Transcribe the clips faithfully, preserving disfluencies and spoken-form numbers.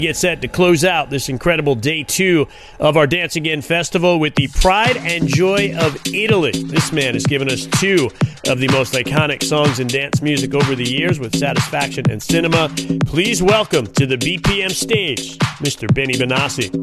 Get set to close out this incredible day two of our Dance Again Festival with the Pride and Joy of Italy. This man has given us two of the most iconic songs in dance music over the years with Satisfaction and Cinema. Please welcome to the B P M stage, Mister Benny Benassi.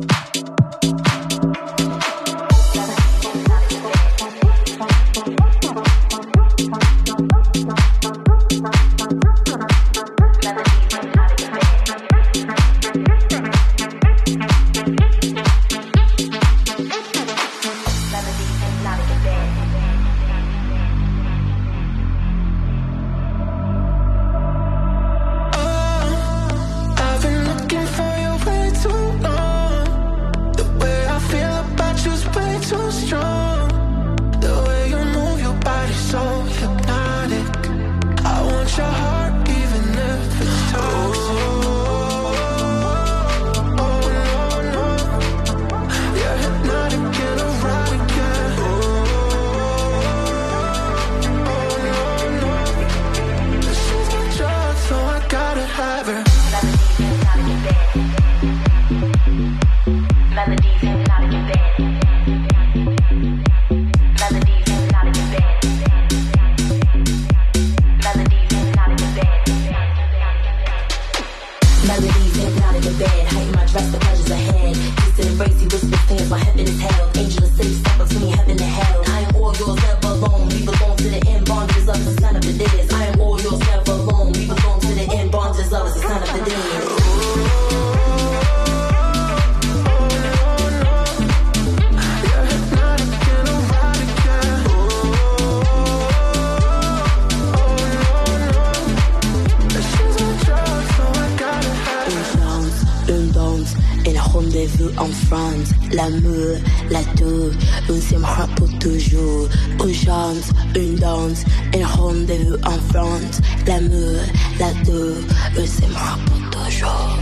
L'amour, la deux, on s'aimera pour toujours. Une chance, une danse, un rendez-vous en France. L'amour, la deux, on s'aimera pour toujours.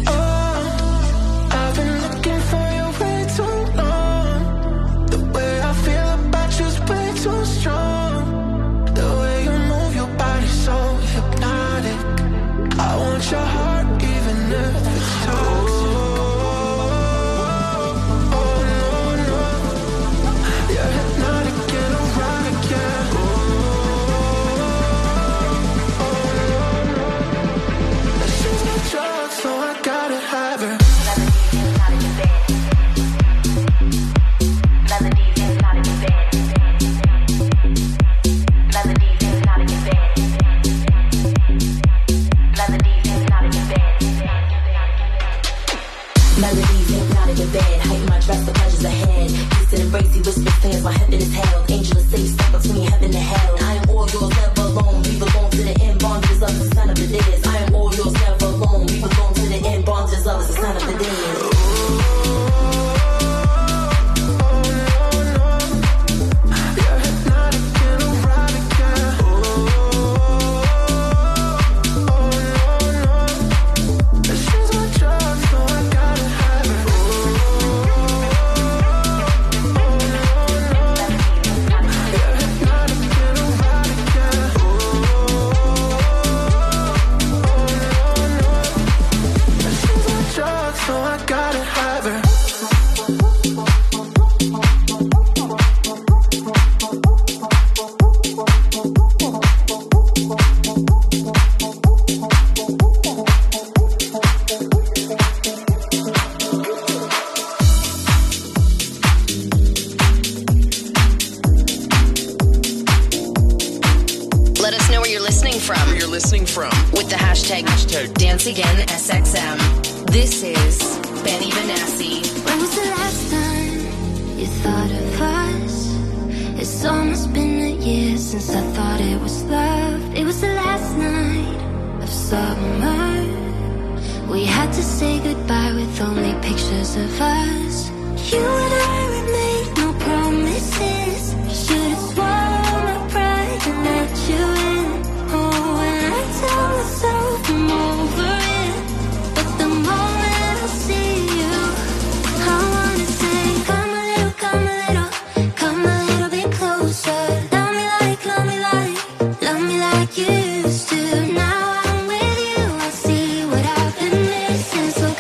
Oh, I've been looking for you way too long. The way I feel about you's way too strong. The way you move your body so hypnotic. I want your heart even if it's toxic. Used to, now I'm with you. I see what I've been missing. So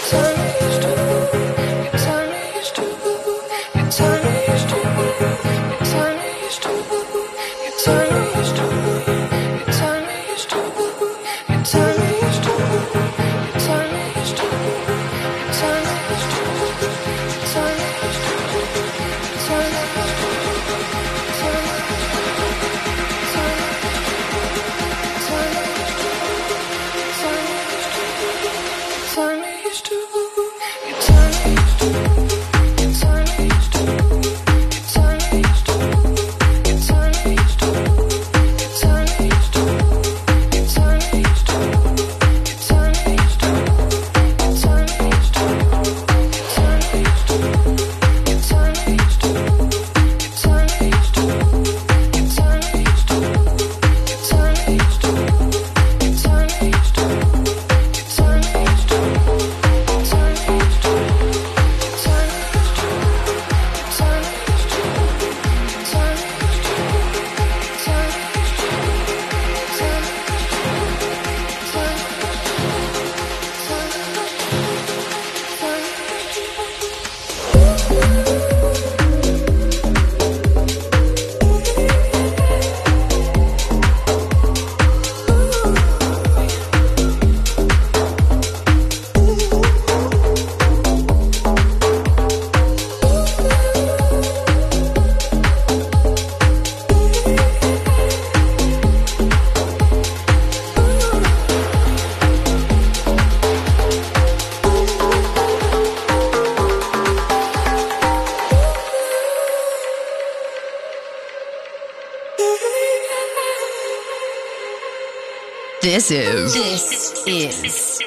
This is This is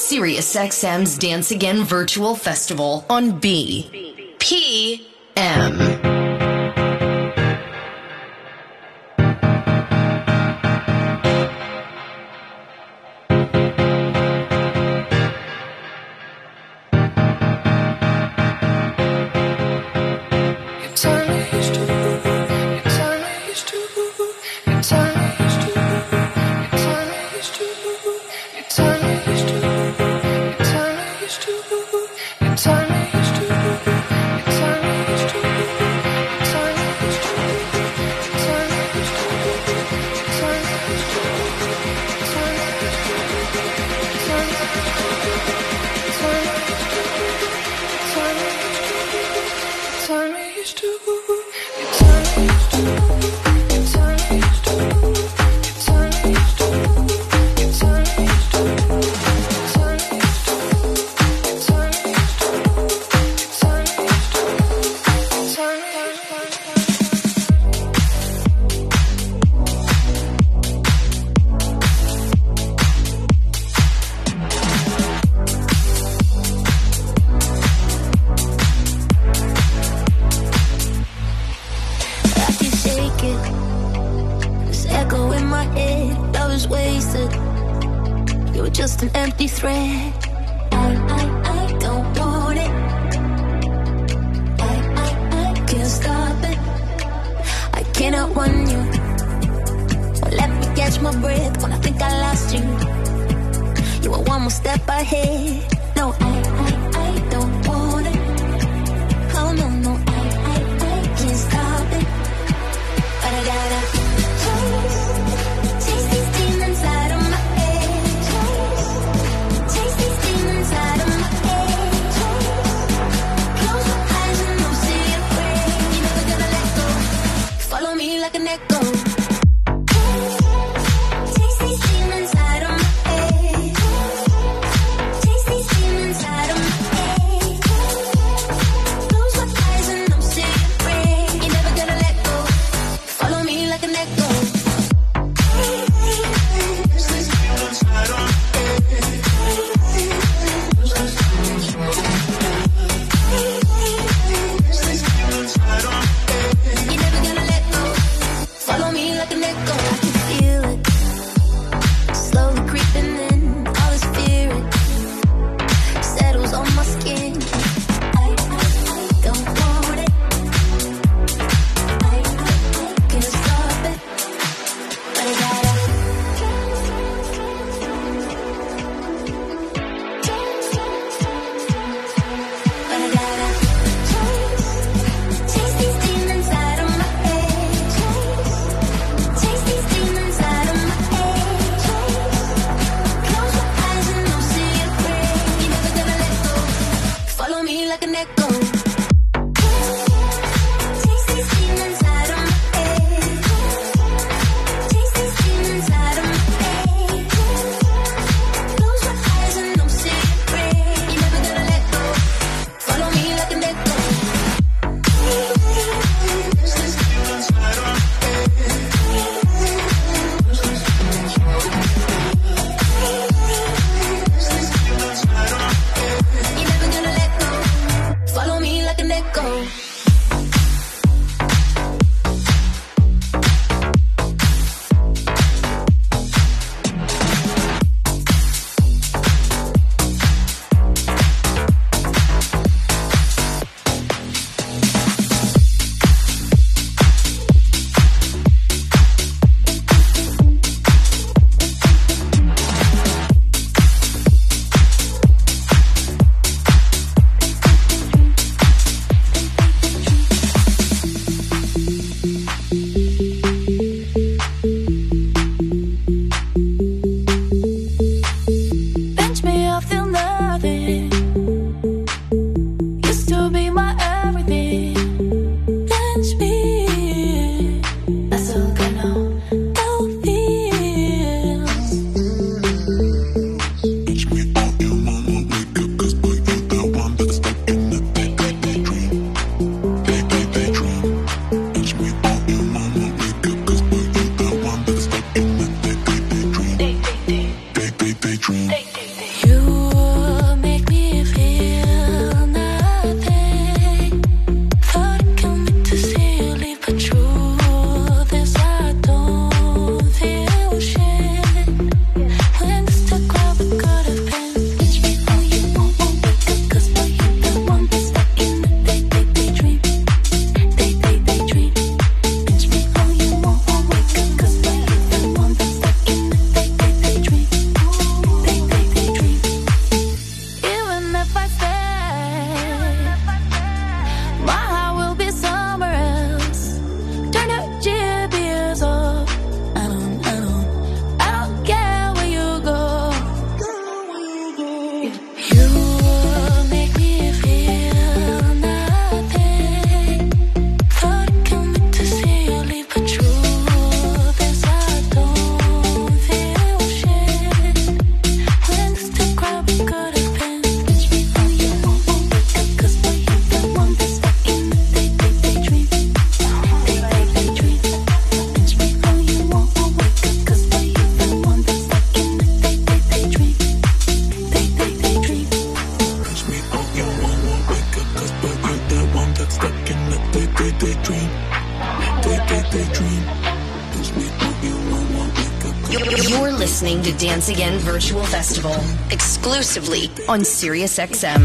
SiriusXM's Dance Again Virtual Festival on B P M. Taste these demons out of my head. Taste these like an echo. You're listening to Dance Again Virtual Festival, exclusively on Sirius X M.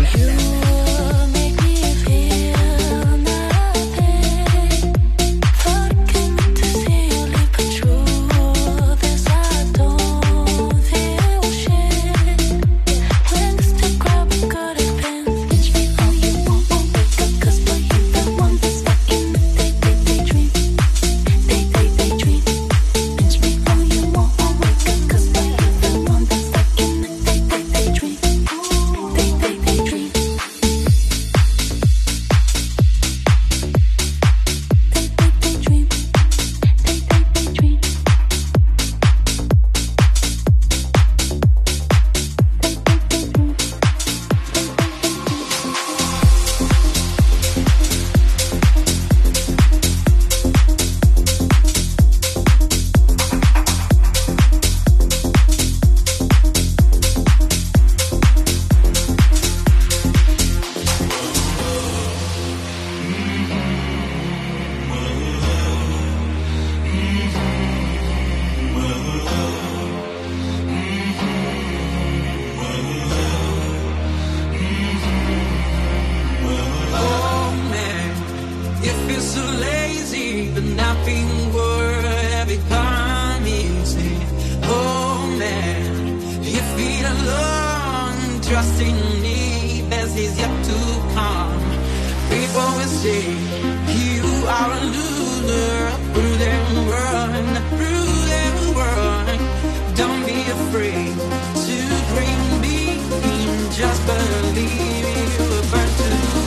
Just believe you were burnt to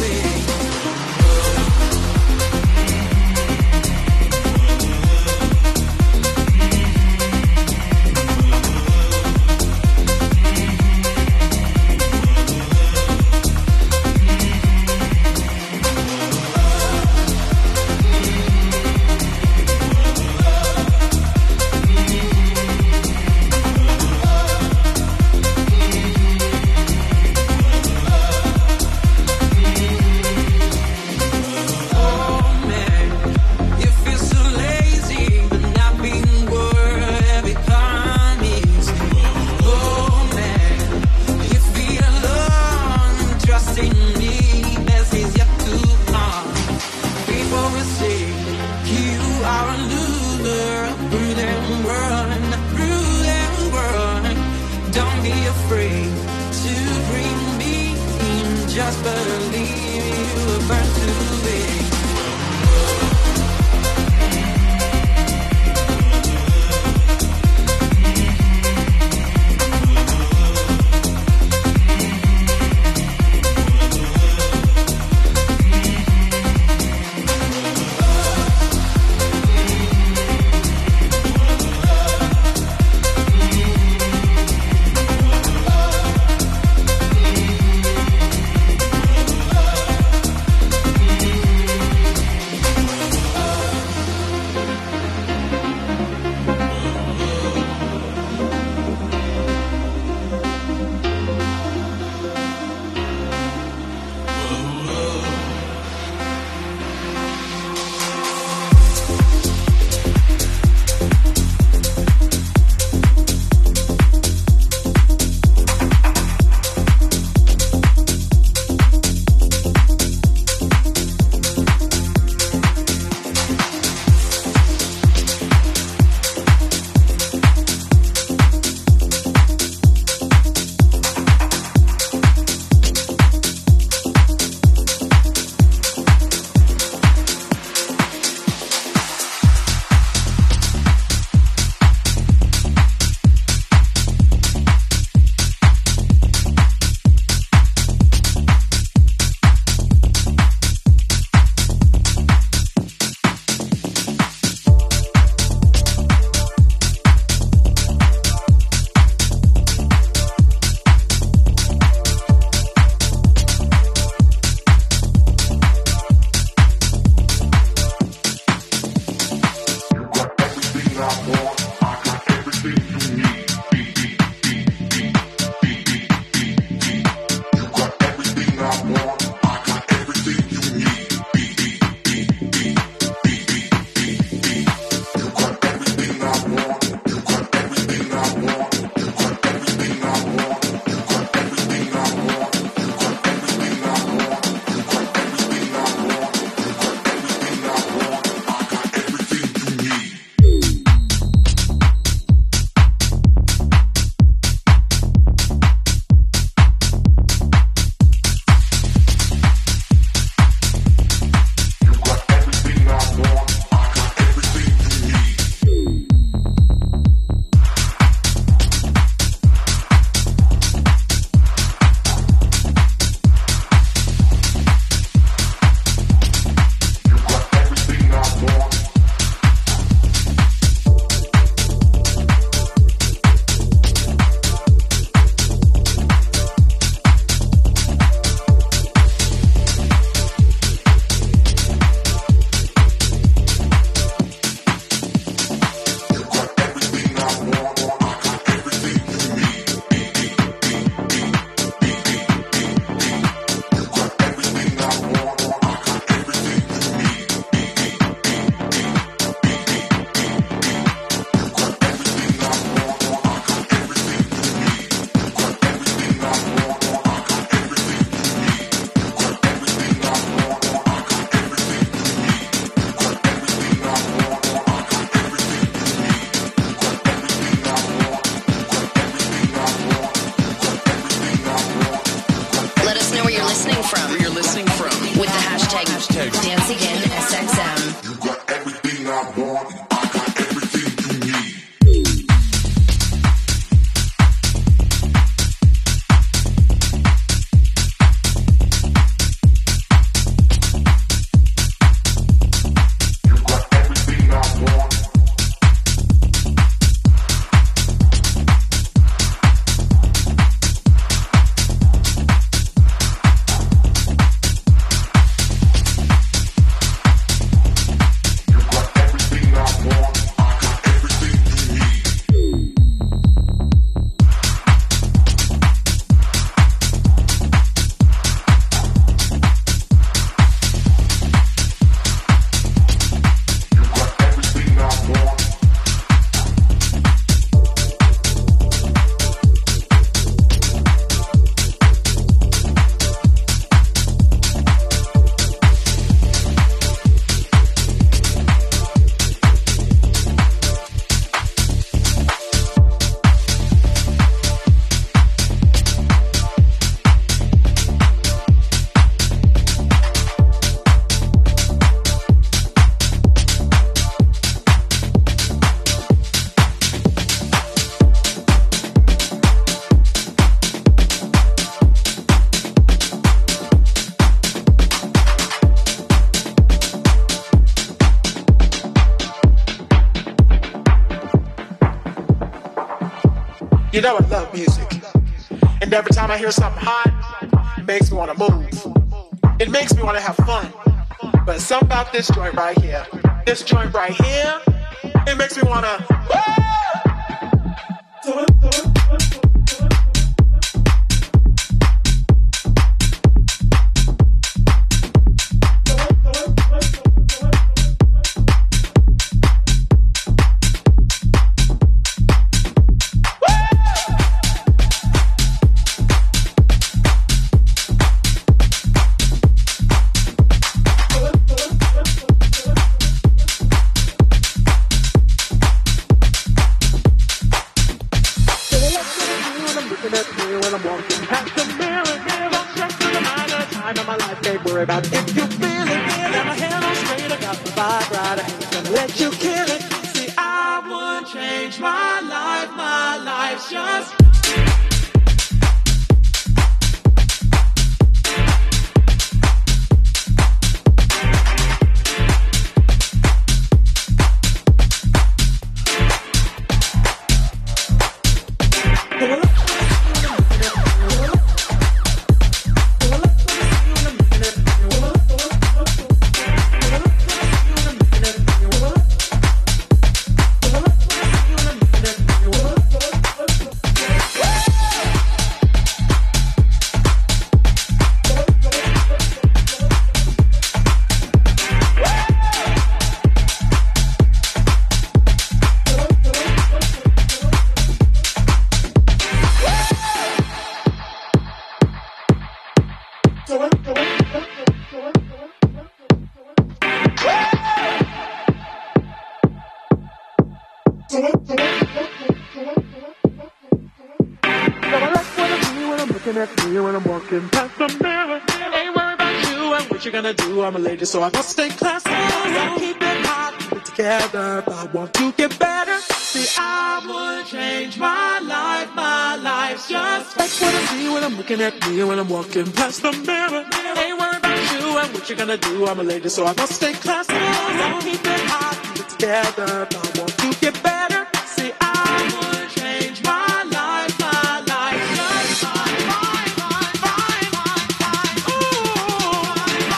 just believe you were burnt to be. You know I love music. And every time I hear something hot, it makes me want to move. It makes me want to have fun. But it's something about this joint right here. This joint right here, it makes me want to... About if you feel it, got my head on straight, I got the vibe right, I ain't gonna let you kill it. See, I would change my life, my life's just... I'm a lady, so I must stay classy. I keep it hot, keep it together. If I want to get better, see, I would change my life. My life's just like what I see when I'm looking at me when I'm walking past the mirror. Ain't worried about you and what you're gonna do. I'm a lady, so I must stay classy. I keep it hot, keep it together. If I want to get better, see, I would change my life. My life's just fine, fine, fine, fine, fine, fine. Ooh.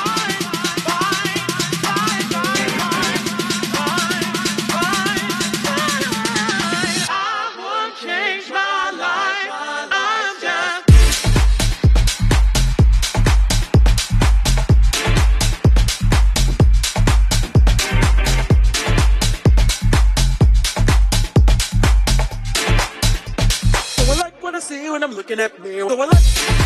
When I'm looking at me, so I like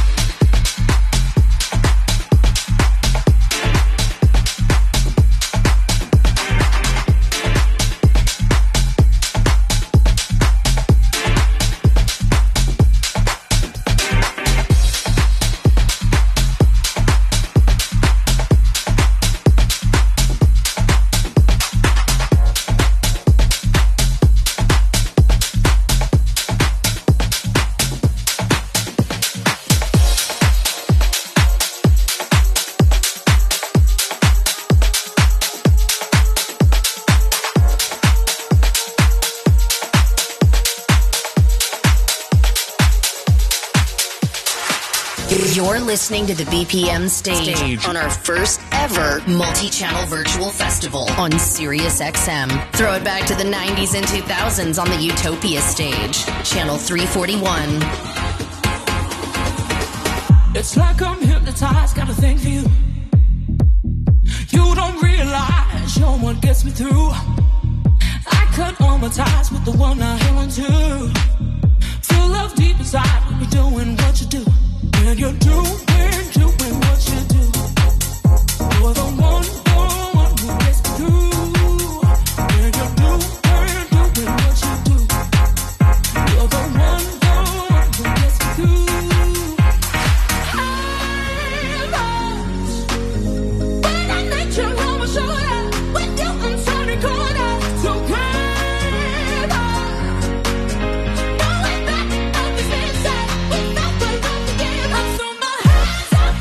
You're listening to the B P M stage, stage on our first ever multi-channel virtual festival on Sirius X M. Throw it back to the nineties and two thousands on the Utopia stage, channel three forty-one. It's like I'm hypnotized, got a thing for you. You don't realize you're what gets me through. I cut all my ties with the one I hang on to. Feel love deep inside when you're doing what you do. When you're doing, doing what you do, you're the one, the one who gets me through. When you're doing, doing what you do, you're the one, the one who gets me through. I'm lost when I let you on my shoulder, with you I'm turning corner, so come on. Going back up the same side, we felt the love again. I'm so my hands up.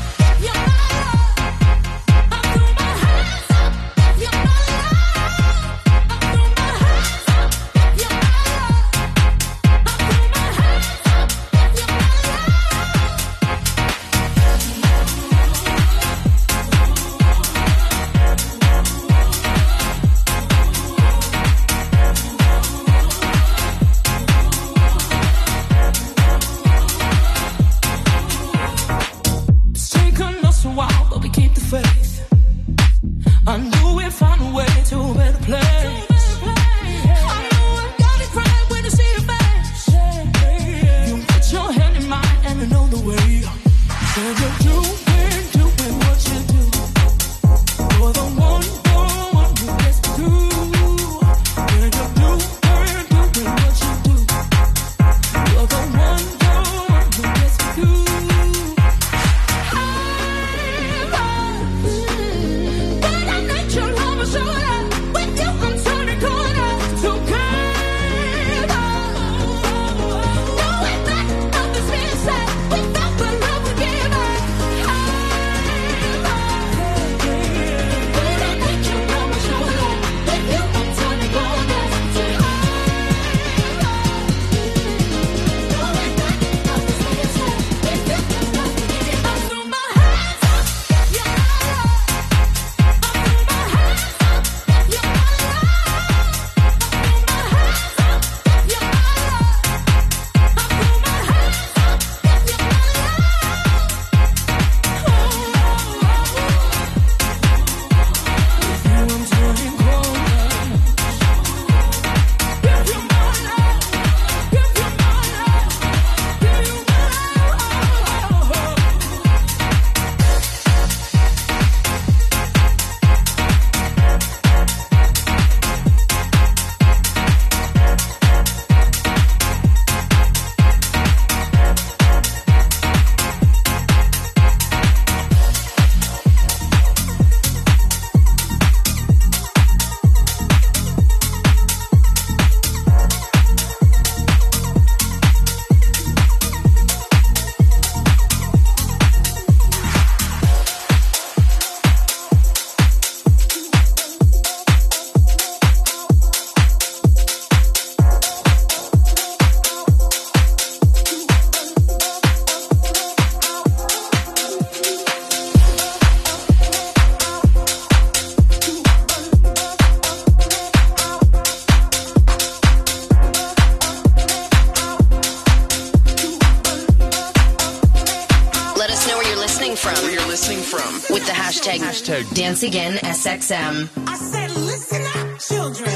listening from. Where you're listening from. With the hashtag, hashtag Dance Again S X M. I said, listen up, children.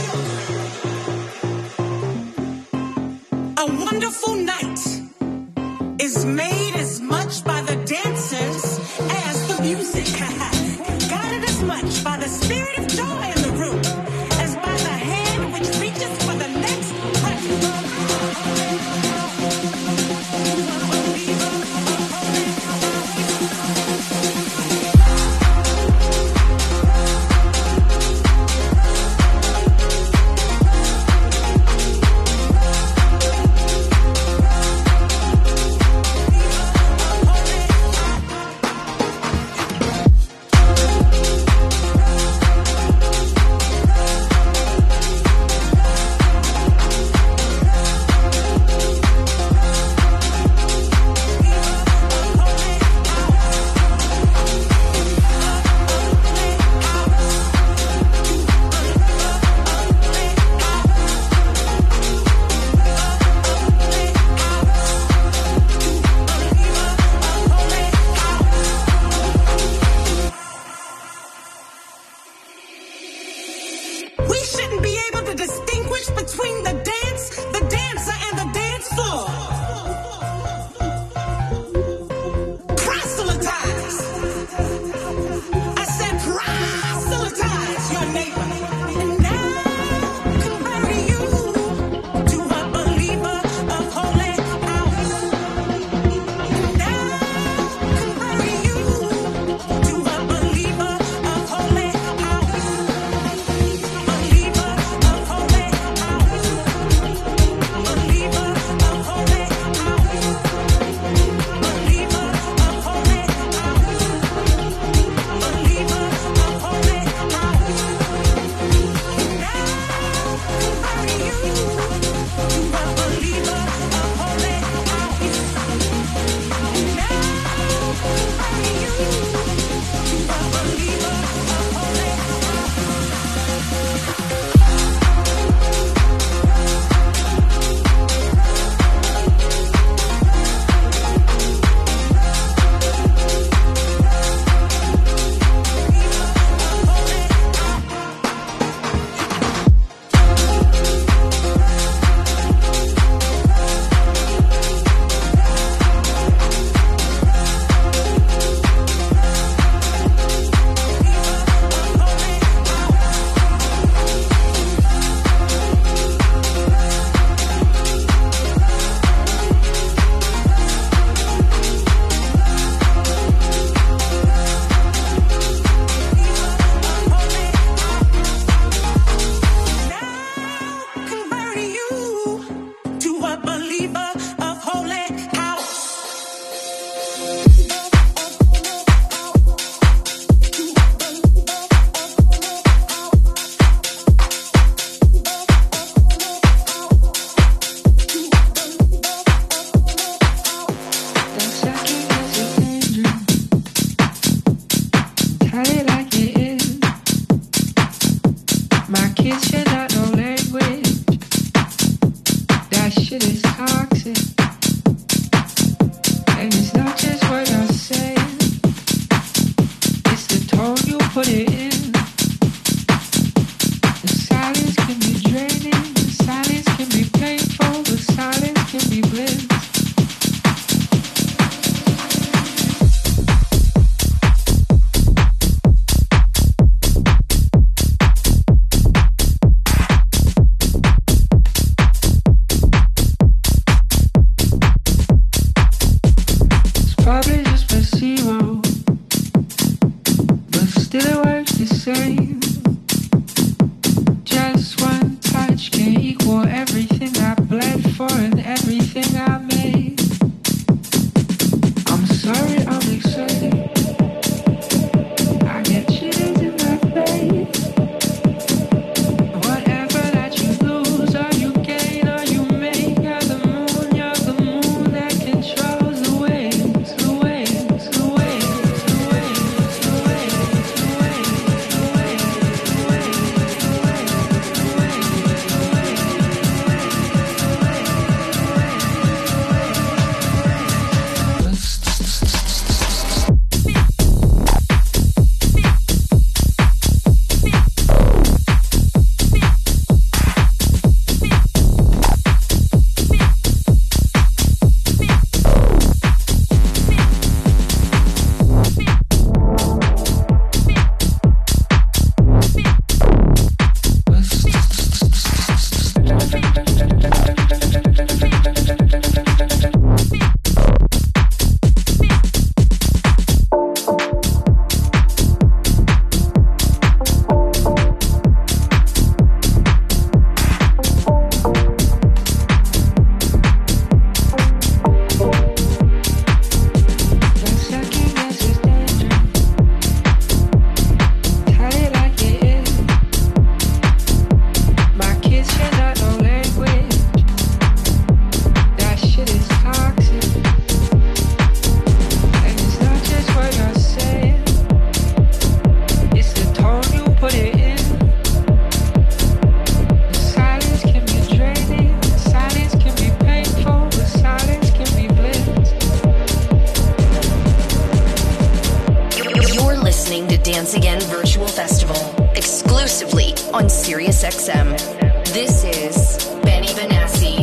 A wonderful night is made as much by the dancers as the music. Guided as much by the spirit of joy in the room as by the hand which reaches for the next breath. listening to Dance Again Virtual Festival, exclusively on Sirius X M. This is Benny Benassi.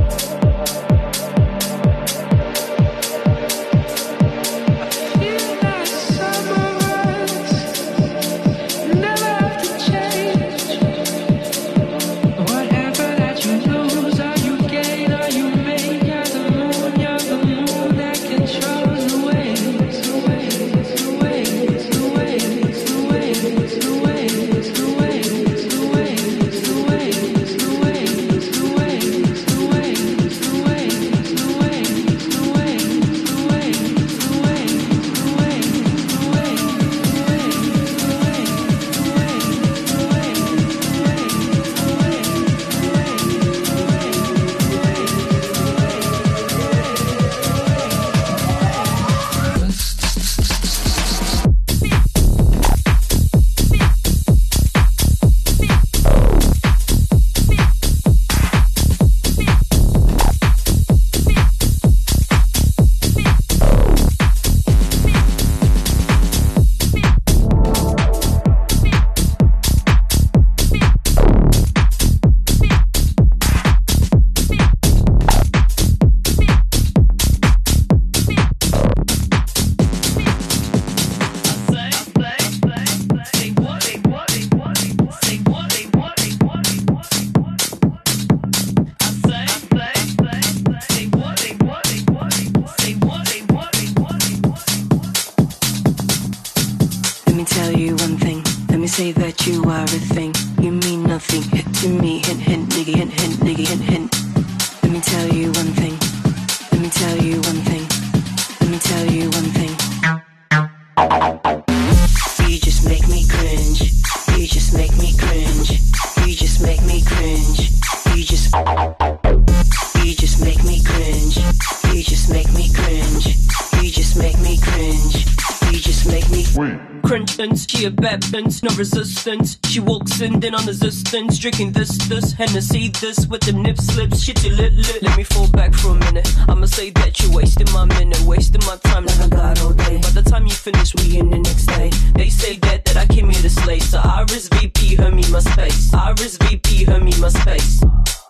No resistance, she walks in, then on resistance, drinking this, this, Hennessy, this, with them nip slips, shit you lit, lit. Let me fall back for a minute, I'ma say that you're wasting my minute, wasting my time like I got all day. By the time you finish, we in the next day. They say that, that I came here to slay, so Iris V P, her me my space. Iris V P, her me my space.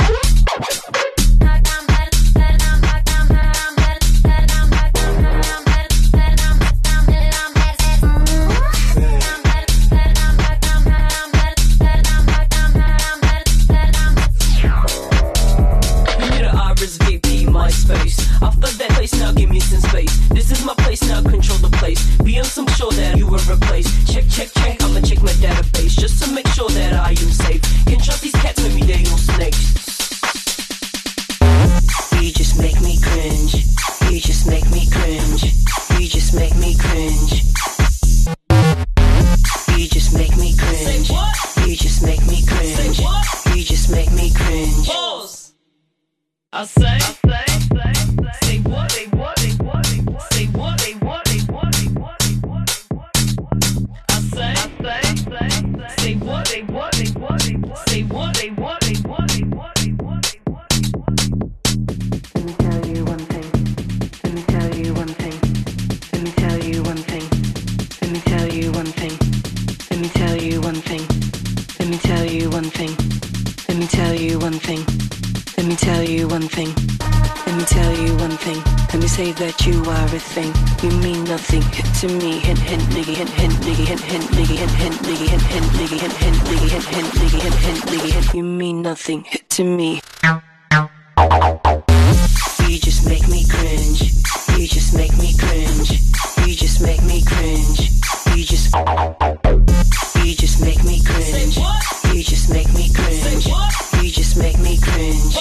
To me, hint, hint, nigga, hint, hint, nigga, hint, hint, nigga, hint, hint, nigga, hint, hint, nigga, hint, hint, nigga, hint, hint, nigga, hint, hint, nigga, hint. You mean nothing to me. You just make me cringe. You just make me cringe. You just make me cringe. You just. You just make me cringe. You just make me cringe. You just make me cringe.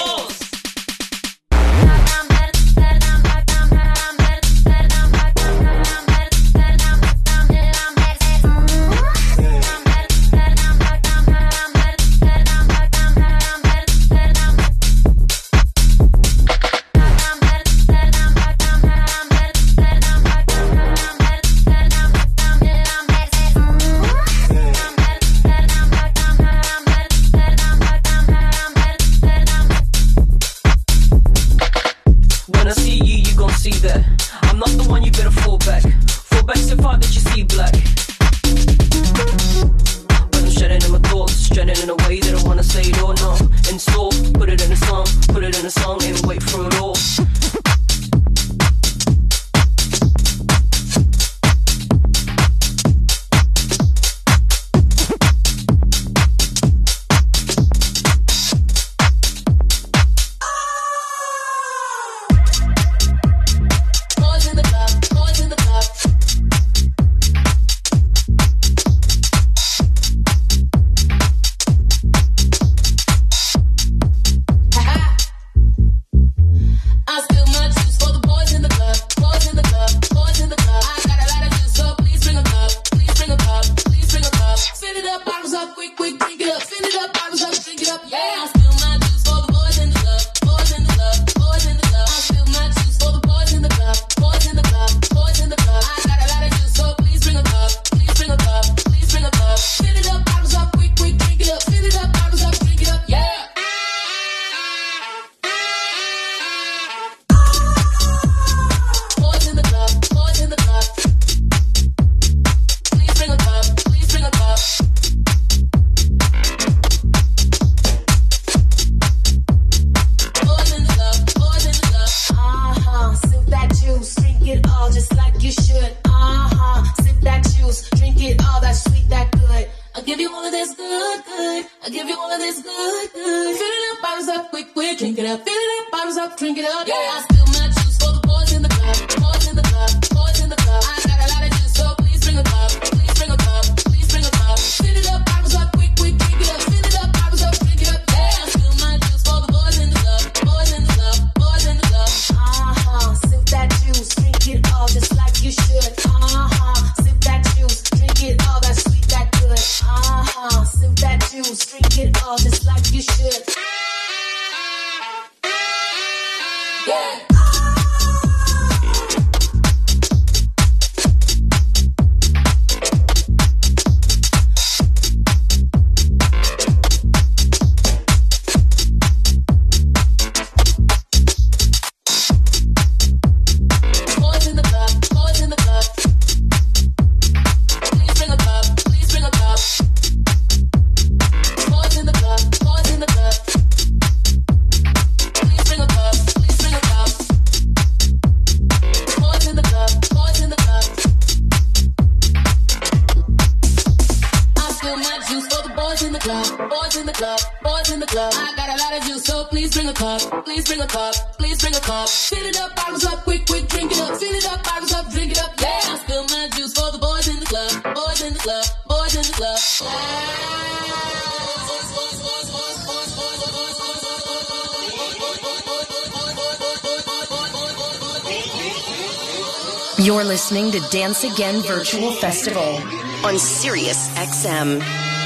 drink it all, that sweet, that good. I'll give you all of this good, good. I'll give you all of this good, good. Fill it up, bottles up, quick, quick, drink it up. Fill it up, bottles up, drink it up. Yeah, I spill my juice for the boys in the club, boys in the club, boys in the club. I got a lot of juice, so please bring a cup, please bring a cup, please bring a cup. Fill it up, bottles up, quick, quick, drink it up. Fill it up, bottles up, drink it up. Yeah, I spill my juice for the boys in the club, boys in the club, boys in the club. Uh-huh, sip that juice, drink it all just like you should. Uh-huh, sip that juice, drink it all, that sweet, that good. Uh-huh, sip that juice, drink it all just like you should. Yeah. Please bring a cup, please bring a cup. Fill it up, bottles up, quick, quick, drink it up. Fill it up, bottles up, drink it up. Yeah, I spill my juice for the boys in the club, boys in the club, boys in the club. You're listening to Dance Again Virtual Festival on Sirius X M.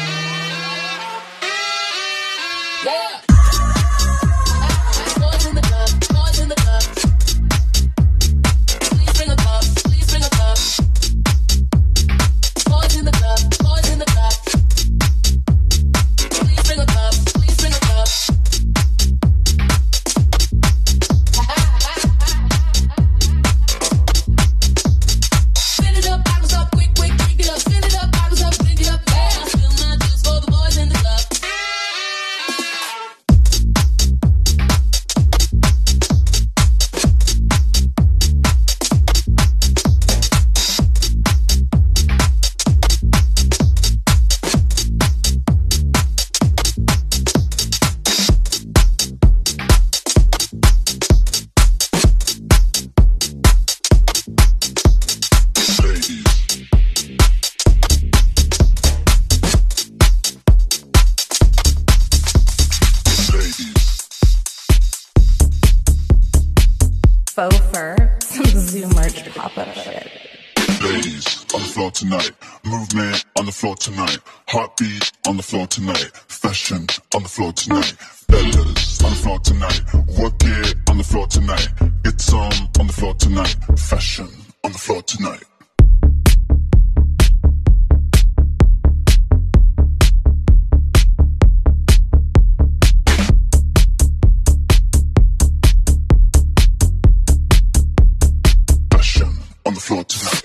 Faux fur, some zoo merch pop-up shit. Ladies on the floor tonight, movement on the floor tonight, heartbeat on the floor tonight, fashion on the floor tonight, fellas on the floor tonight, work it on the floor tonight, get some on the floor tonight, fashion on the floor tonight. On the floor tonight.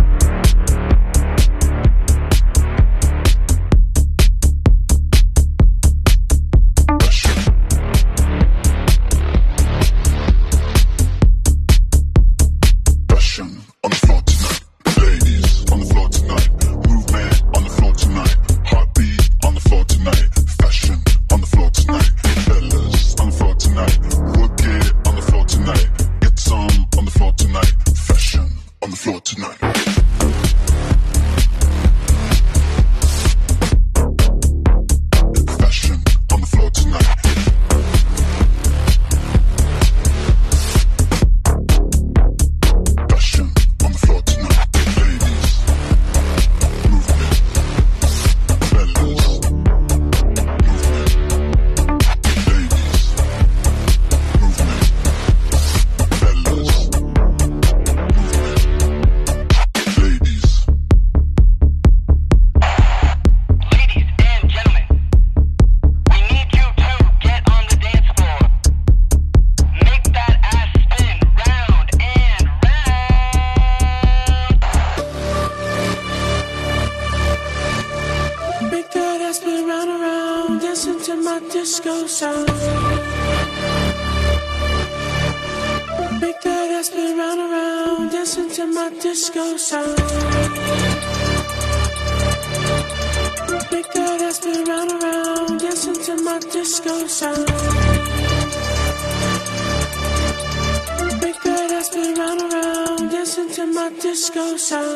Passion on the floor tonight. Ladies on the floor tonight. Movement on the floor tonight. Heartbeat on the floor tonight. Fashion on the floor tonight. Fellas on the floor tonight. Work it on the floor tonight. Get some on the floor tonight. Fashion on the floor tonight. Fashion on the floor tonight. Fashion on the floor tonight. Ladies, movement. Fellas, movement. Ladies, movement. Fellas, ladies. Ladies and gentlemen, we need you to get on the dance floor. Make that ass spin round and round. Make that ass spin round and round, dancing to my disco sound. Make that ass spin round and round, dancing to my disco sound. my disco sound. Make that ass spin round and round, dancing to my disco sound.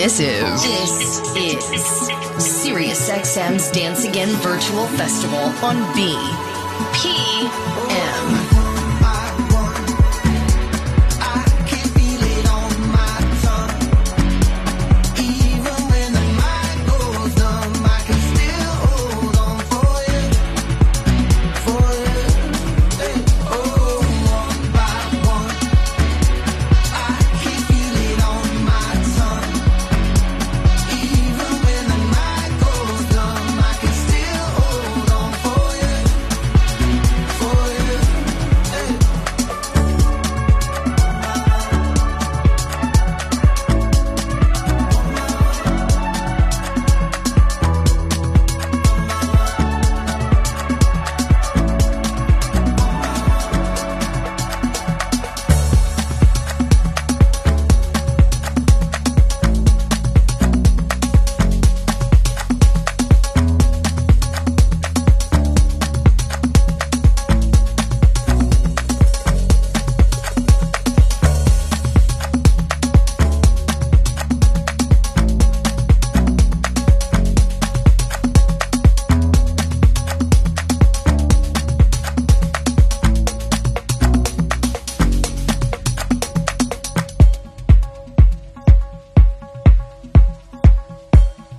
This is this is SiriusXM's Dance Again Virtual Festival on B P M.